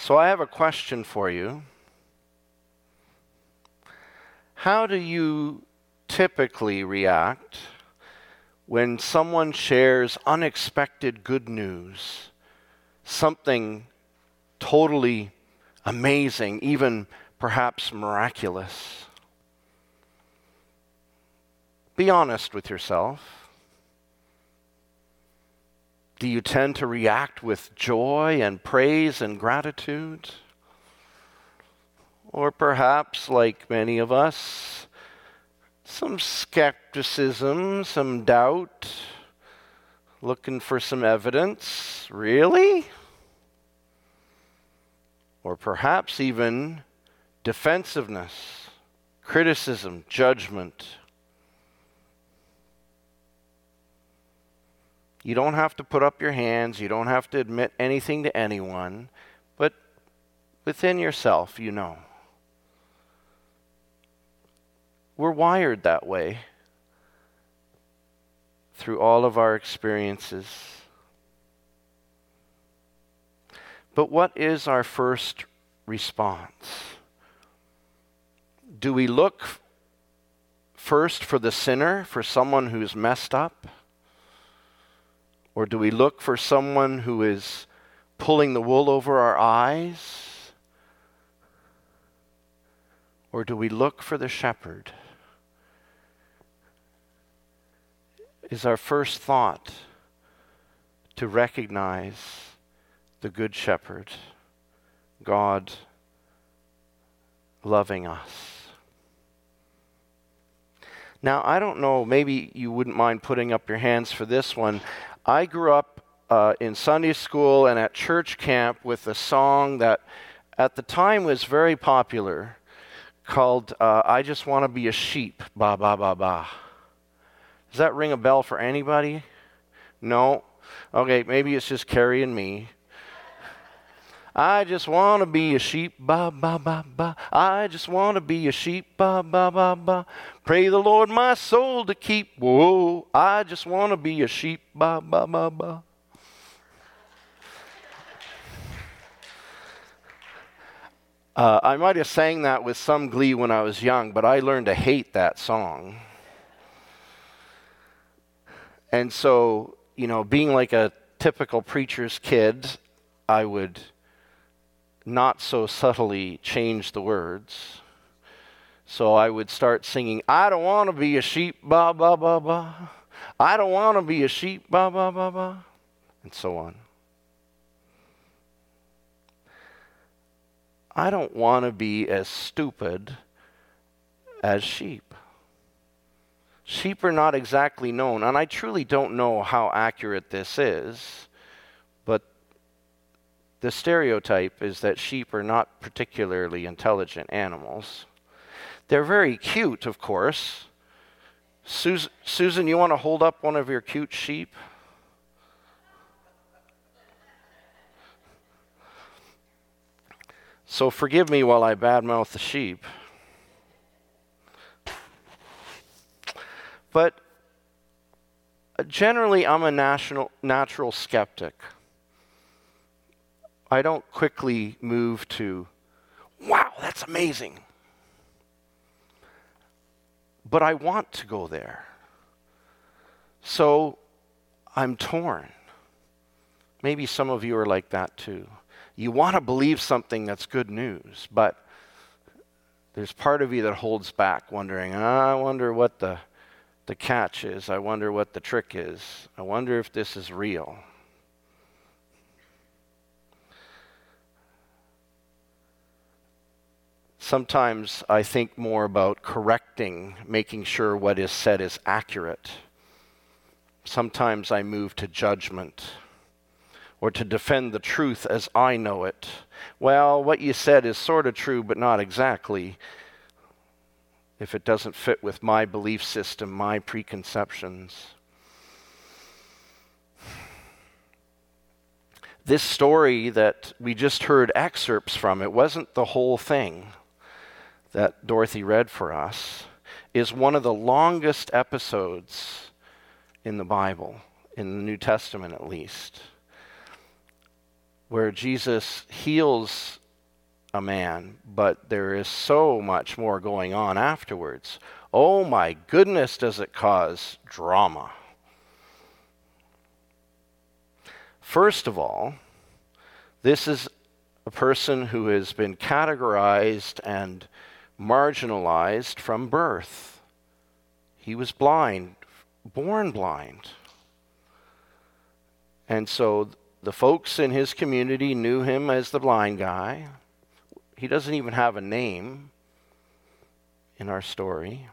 So I have a question for you. How do you typically react when someone shares unexpected good news, something totally amazing, even perhaps miraculous? Be honest with yourself. Do you tend to react with joy and praise and gratitude? Or perhaps, like many of us, some skepticism, some doubt, looking for some evidence? Really? Or perhaps even defensiveness, criticism, judgment. You don't have to put up your hands. You don't have to admit anything to anyone. But within yourself, you know. We're wired that way through all of our experiences. But what is our first response? Do we look first for the sinner, for someone who's messed up? Or do we look for someone who is pulling the wool over our eyes? Or do we look for the shepherd? Is our first thought to recognize the good shepherd, God loving us? Now, I don't know, maybe you wouldn't mind putting up your hands for this one. I grew up in Sunday school and at church camp with a song that at the time was very popular called I Just Want to Be a Sheep, Ba Ba Ba Ba. Does that ring a bell for anybody? No? Okay, maybe it's just Carrie and me. I just want to be a sheep, ba, ba, ba, ba. I just want to be a sheep, ba, ba, ba, ba. Pray the Lord my soul to keep. Whoa, I just want to be a sheep, ba, ba, ba, ba. I might have sang that with some glee when I was young, but I learned to hate that song. And so, being like a typical preacher's kid, I would not so subtly change the words. So I would start singing, I don't want to be a sheep, ba, ba, ba, ba. I don't want to be a sheep, ba, ba, ba, ba. And so on. I don't want to be as stupid as sheep. Sheep are not exactly known, and I truly don't know how accurate this is, but the stereotype is that sheep are not particularly intelligent animals. They're very cute, of course. Susan, you want to hold up one of your cute sheep? So forgive me while I badmouth the sheep. But generally, I'm a natural skeptic. I don't quickly move to, wow, that's amazing. But I want to go there. So I'm torn. Maybe some of you are like that too. You want to believe something that's good news, but there's part of you that holds back, wondering, I wonder what the catch is. I wonder what the trick is. I wonder if this is real. Sometimes I think more about correcting, making sure what is said is accurate. Sometimes I move to judgment or to defend the truth as I know it. Well, what you said is sort of true, but not exactly. If it doesn't fit with my belief system, my preconceptions. This story that we just heard excerpts from, it wasn't the whole thing that Dorothy read for us, is one of the longest episodes in the Bible, in the New Testament at least. where Jesus heals a man, but there is so much more going on afterwards. Oh my goodness, does it cause drama. First of all, this is a person who has been categorized and marginalized from birth. He was blind, born blind. And so the folks in his community knew him as the blind guy. He doesn't even have a name in our story.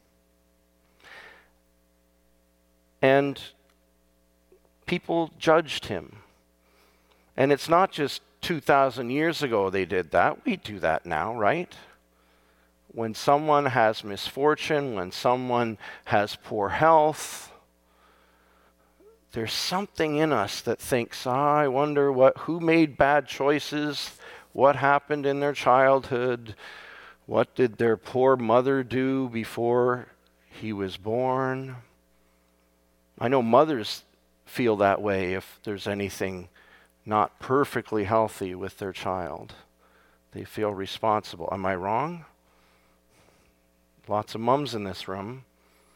And people judged him. And it's not just 2,000 years ago they did that. We do that now, right? When someone has misfortune, when someone has poor health, there's something in us that thinks, I wonder who made bad choices, what happened in their childhood, what did their poor mother do before he was born. I know mothers feel that way if there's anything not perfectly healthy with their child. They feel responsible. Am I wrong? Lots of mums in this room.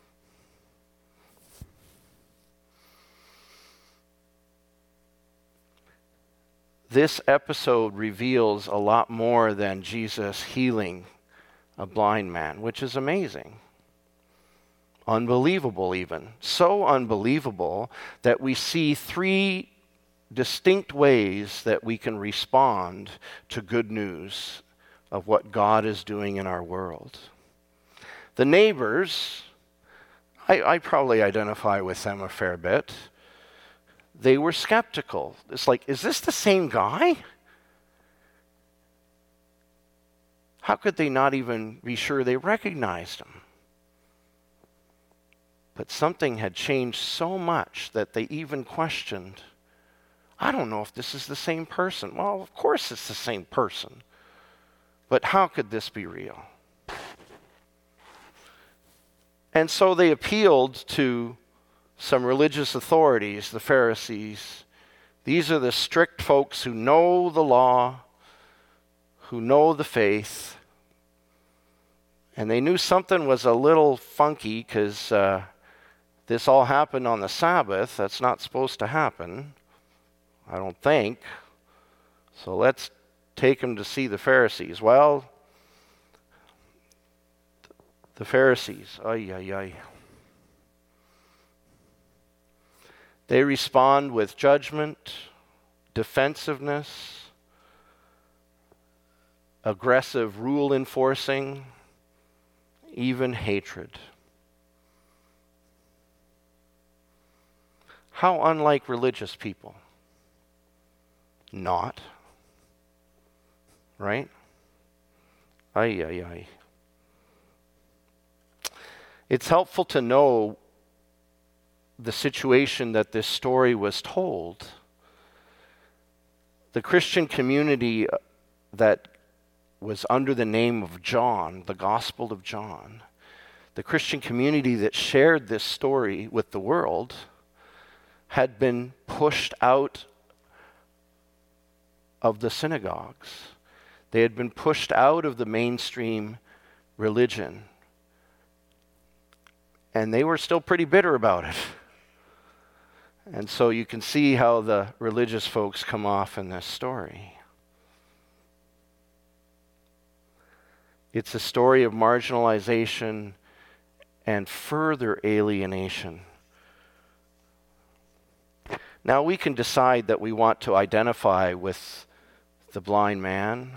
This episode reveals a lot more than Jesus healing a blind man, which is amazing. Unbelievable even. So unbelievable that we see three distinct ways that we can respond to good news of what God is doing in our world. The neighbors, I probably identify with them a fair bit. They were skeptical. It's like, is this the same guy? How could they not even be sure they recognized him? But something had changed so much that they even questioned, I don't know if this is the same person. Well, of course it's the same person. But how could this be real? And so they appealed to some religious authorities, the Pharisees. These are the strict folks who know the law, who know the faith. And they knew something was a little funky because this all happened on the Sabbath. That's not supposed to happen, I don't think. So let's take them to see the Pharisees. Well, the Pharisees, they respond with judgment, defensiveness, aggressive rule enforcing, even hatred. How unlike religious people? Not. Right? It's helpful to know the situation that this story was told. The Christian community that was under the name of John, the Gospel of John, the Christian community that shared this story with the world had been pushed out of the synagogues. They had been pushed out of the mainstream religion. And they were still pretty bitter about it. And so you can see how the religious folks come off in this story. It's a story of marginalization and further alienation. Now we can decide that we want to identify with the blind man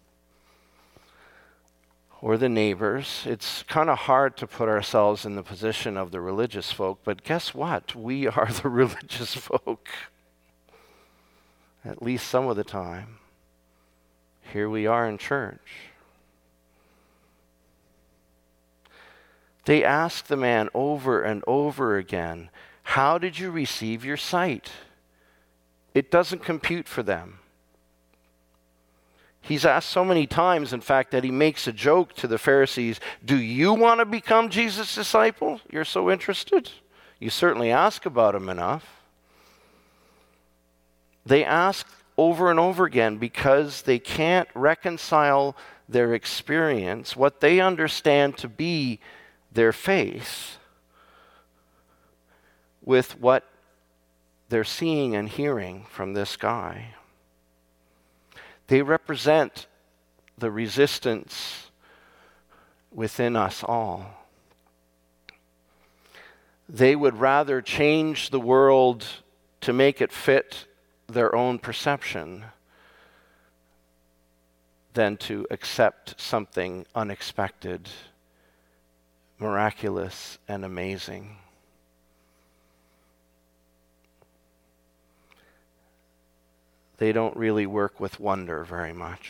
or the neighbors. It's kind of hard to put ourselves in the position of the religious folk, but guess what? We are the religious folk. At least some of the time. Here we are in church. They asked the man over and over again, how did you receive your sight? It doesn't compute for them. He's asked so many times, in fact, that he makes a joke to the Pharisees. Do you want to become Jesus' disciple? You're so interested? You certainly ask about him enough. They ask over and over again because they can't reconcile their experience, what they understand to be their faith, with what they're seeing and hearing from this guy. They represent the resistance within us all. They would rather change the world to make it fit their own perception than to accept something unexpected, miraculous, and amazing. They don't really work with wonder very much.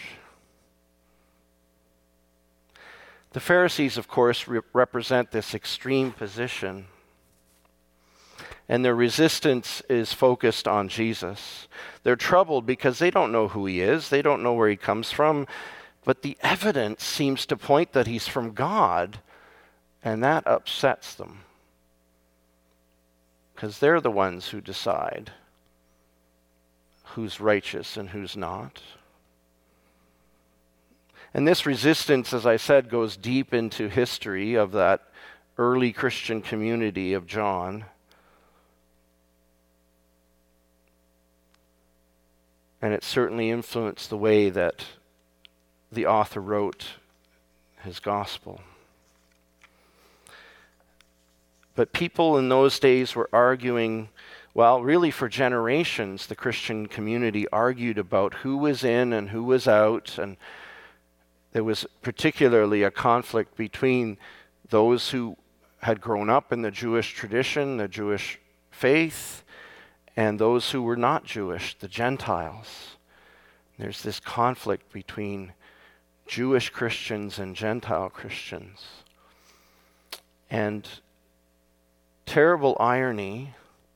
The Pharisees, of course, represent this extreme position, and their resistance is focused on Jesus. They're troubled because they don't know who he is, they don't know where he comes from, but the evidence seems to point that he's from God, and that upsets them, because they're the ones who decide who's righteous and who's not. And this resistance, as I said, goes deep into history of that early Christian community of John. And it certainly influenced the way that the author wrote his gospel. But people in those days were arguing, well, really for generations, the Christian community argued about who was in and who was out, and there was particularly a conflict between those who had grown up in the Jewish tradition, the Jewish faith, and those who were not Jewish, the Gentiles. There's this conflict between Jewish Christians and Gentile Christians. And terrible irony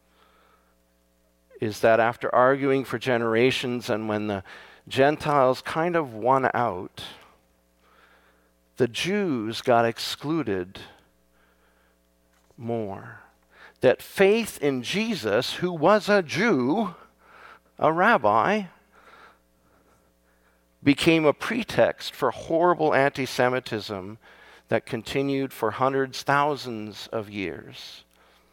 is that after arguing for generations, and when the Gentiles kind of won out, the Jews got excluded more. That faith in Jesus, who was a Jew, a rabbi, became a pretext for horrible anti-Semitism that continued for hundreds, thousands of years.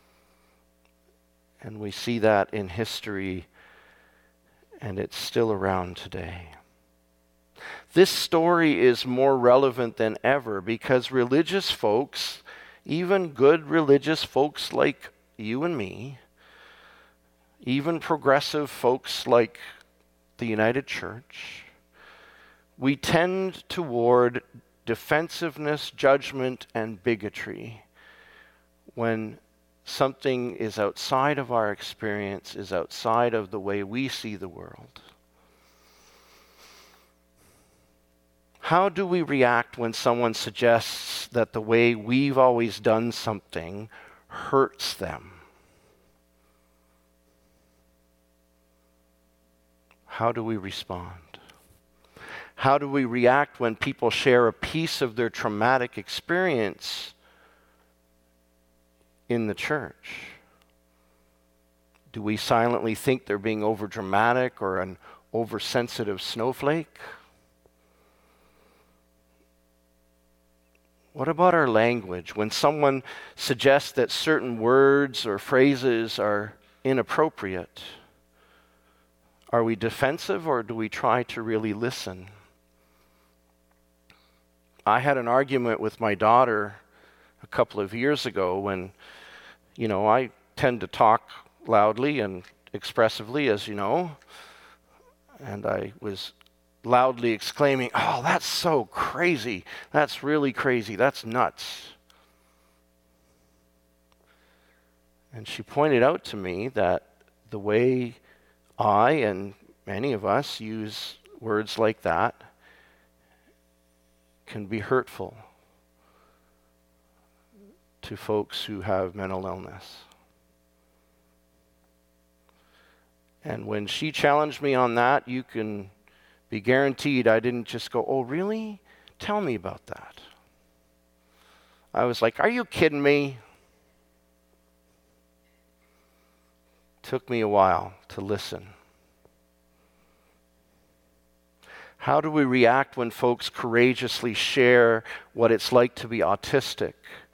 And we see that in history, and it's still around today. This story is more relevant than ever because religious folks, even good religious folks like you and me, even progressive folks like the United Church, we tend toward defensiveness, judgment, and bigotry when something is outside of our experience, is outside of the way we see the world. How do we react when someone suggests that the way we've always done something hurts them? How do we respond? How do we react when people share a piece of their traumatic experience in the church? Do we silently think they're being overdramatic or an oversensitive snowflake? What about our language? When someone suggests that certain words or phrases are inappropriate, are we defensive or do we try to really listen? I had an argument with my daughter a couple of years ago when, I tend to talk loudly and expressively, as you know, and I was loudly exclaiming, "Oh, that's so crazy. That's really crazy. That's nuts." And she pointed out to me that the way I and many of us use words like that can be hurtful to folks who have mental illness. And when she challenged me on that, you can be guaranteed I didn't just go, "Oh, really? Tell me about that." I was like, "Are you kidding me?" Took me a while to listen. How do we react when folks courageously share what it's like to be autistic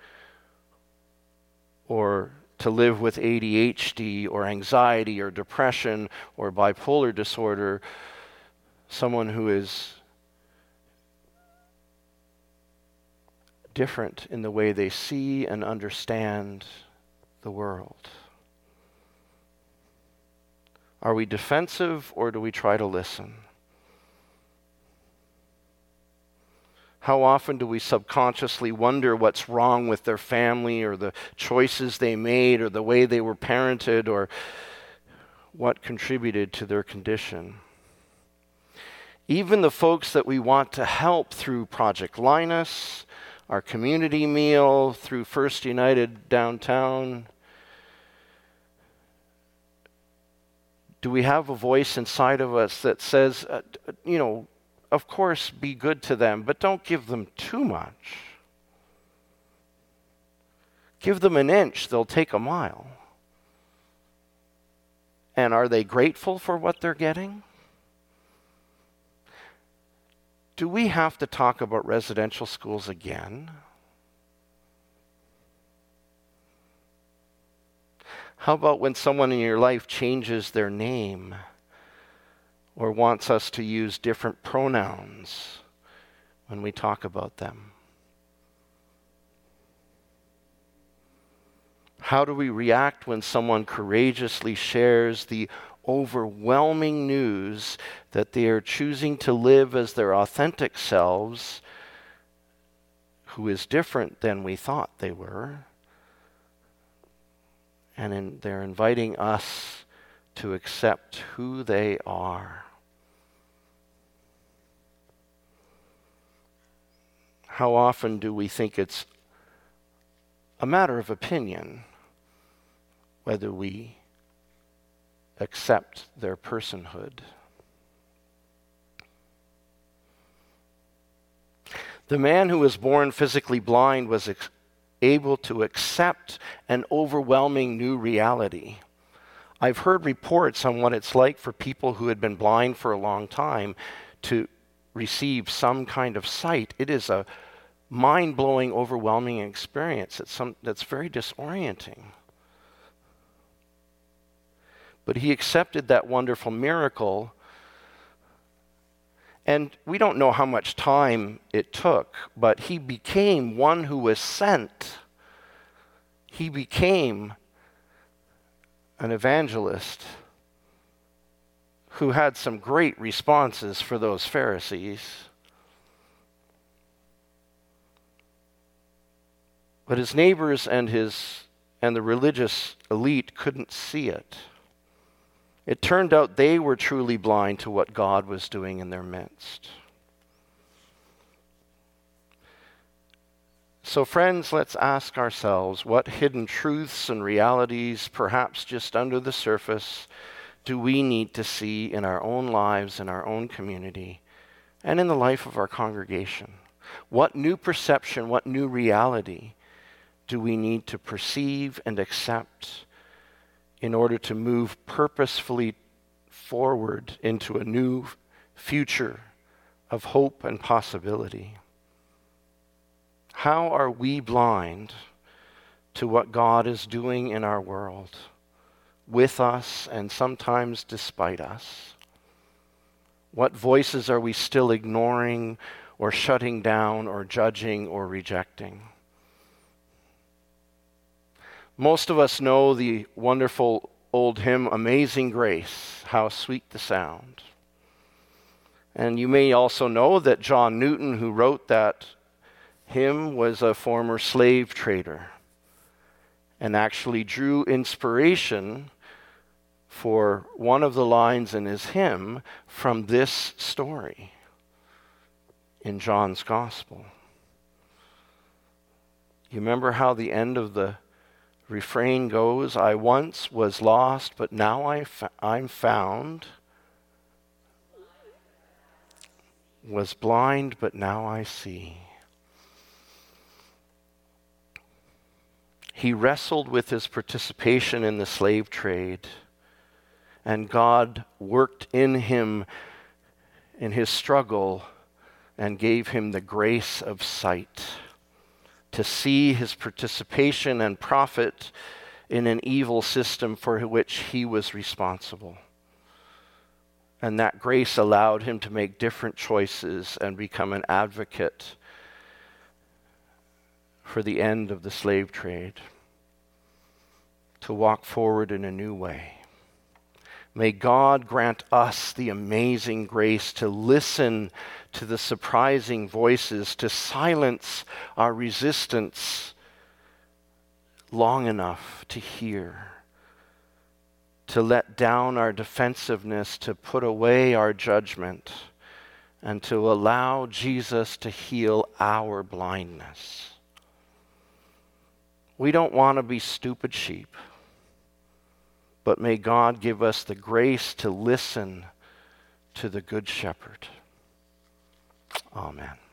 or to live with ADHD or anxiety or depression or bipolar disorder, someone who is different in the way they see and understand the world? Are we defensive or do we try to listen? How often do we subconsciously wonder what's wrong with their family or the choices they made or the way they were parented or what contributed to their condition? Even the folks that we want to help through Project Linus, our community meal, through First United downtown, do we have a voice inside of us that says, of course, be good to them, but don't give them too much. Give them an inch, they'll take a mile. And are they grateful for what they're getting? Do we have to talk about residential schools again? How about when someone in your life changes their name or wants us to use different pronouns when we talk about them? How do we react when someone courageously shares the overwhelming news that they are choosing to live as their authentic selves, who is different than we thought they were, and they're inviting us to accept who they are? How often do we think it's a matter of opinion whether we accept their personhood? The man who was born physically blind was able to accept an overwhelming new reality. I've heard reports on what it's like for people who had been blind for a long time to receive some kind of sight. It is a mind-blowing, overwhelming experience. That's very disorienting. But he accepted that wonderful miracle, and we don't know how much time it took, but he became one who was sent. He became an evangelist who had some great responses for those Pharisees. But his neighbors and the religious elite couldn't see it. It turned out they were truly blind to what God was doing in their midst. So friends, let's ask ourselves, what hidden truths and realities, perhaps just under the surface, do we need to see in our own lives, in our own community, and in the life of our congregation? What new perception, what new reality do we need to perceive and accept in order to move purposefully forward into a new future of hope and possibility? How are we blind to what God is doing in our world, with us and sometimes despite us? What voices are we still ignoring or shutting down or judging or rejecting? Most of us know the wonderful old hymn, Amazing Grace, How Sweet the Sound. And you may also know that John Newton, who wrote that hymn, was a former slave trader and actually drew inspiration for one of the lines in his hymn from this story in John's Gospel. You remember how the end of the refrain goes? I once was lost, but now I'm found. Was blind, but now I see. He wrestled with his participation in the slave trade, and God worked in him in his struggle and gave him the grace of sight to see his participation and profit in an evil system for which he was responsible. And that grace allowed him to make different choices and become an advocate for the end of the slave trade, to walk forward in a new way. May God grant us the amazing grace to listen to the surprising voices, to silence our resistance long enough to hear, to let down our defensiveness, to put away our judgment, and to allow Jesus to heal our blindness. We don't want to be stupid sheep, but may God give us the grace to listen to the Good Shepherd. Amen.